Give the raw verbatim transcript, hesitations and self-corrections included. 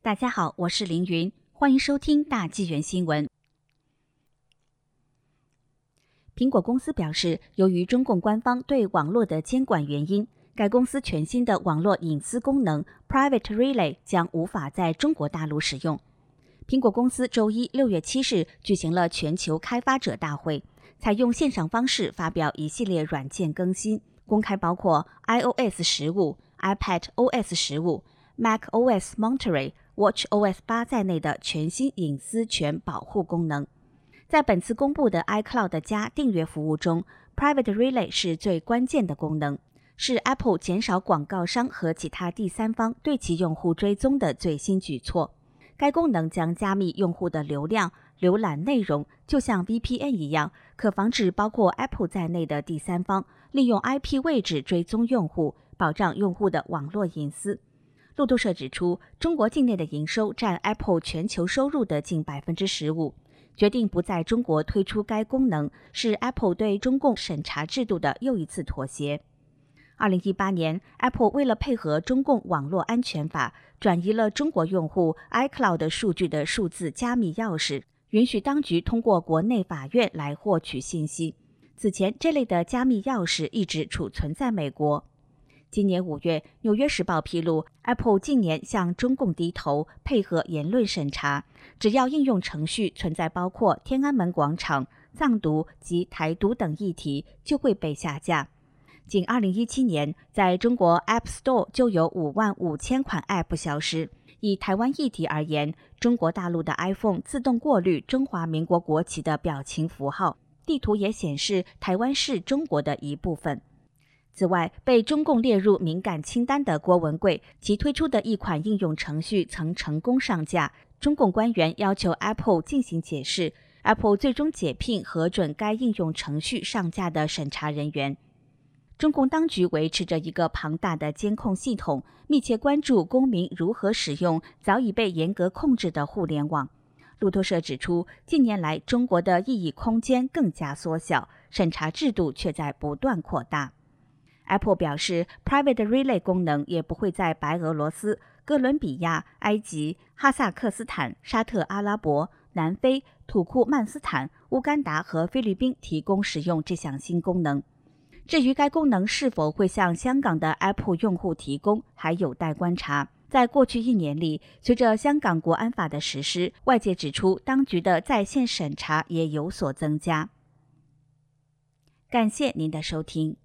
大家好，我是凌云，欢迎收听大纪元新闻。苹果公司表示，由于中共官方对网络的监管原因，该公司全新的网络隐私功能 Private Relay 将无法在中国大陆使用。苹果公司周一六月七日举行了全球开发者大会，采用线上方式发表一系列软件更新，公开包括 iOS 十五、iPadOS 十五、macOS Monterey、watchOS 八在内的全新隐私权保护功能。在本次公布的 iCloud 加订阅服务中， Private Relay 是最关键的功能，是 Apple 减少广告商和其他第三方对其用户追踪的最新举措。该功能将加密用户的流量、浏览内容，就像 V P N 一样，可防止包括 Apple 在内的第三方利用 I P 位置追踪用户，保障用户的网络隐私。路透社指出，中国境内的营收占 Apple 全球收入的近 百分之十五， 决定不在中国推出该功能，是 Apple 对中共审查制度的又一次妥协。二零一八年 Apple 为了配合中共网络安全法，转移了中国用户 iCloud 数据的数字加密钥匙，允许当局通过国内法院来获取信息。此前，这类的加密钥匙一直储存在美国。今年五月，《纽约时报》披露 Apple 近年向中共低头，配合言论审查，只要应用程序存在包括天安门广场、藏独及台独等议题，就会被下架。仅二零一七年，在中国 App Store 就有五万五千款 App 消失。以台湾议题而言，中国大陆的 iPhone 自动过滤中华民国国旗的表情符号，地图也显示台湾是中国的一部分。此外，被中共列入敏感清单的郭文贵，其推出的一款应用程序曾成功上架。中共官员要求 Apple 进行解释， Apple 最终解聘核准该应用程序上架的审查人员。中共当局维持着一个庞大的监控系统，密切关注公民如何使用早已被严格控制的互联网。路透社指出，近年来中国的异议空间更加缩小，审查制度却在不断扩大。Apple 表示 Private Relay 功能也不会在白俄罗斯、哥伦比亚、埃及、哈萨克斯坦、沙特阿拉伯、南非、土库曼斯坦、乌干达和菲律宾提供使用这项新功能。至于该功能是否会向香港的 Apple 用户提供，还有待观察。在过去一年里，随着香港国安法的实施，外界指出当局的在线审查也有所增加。感谢您的收听。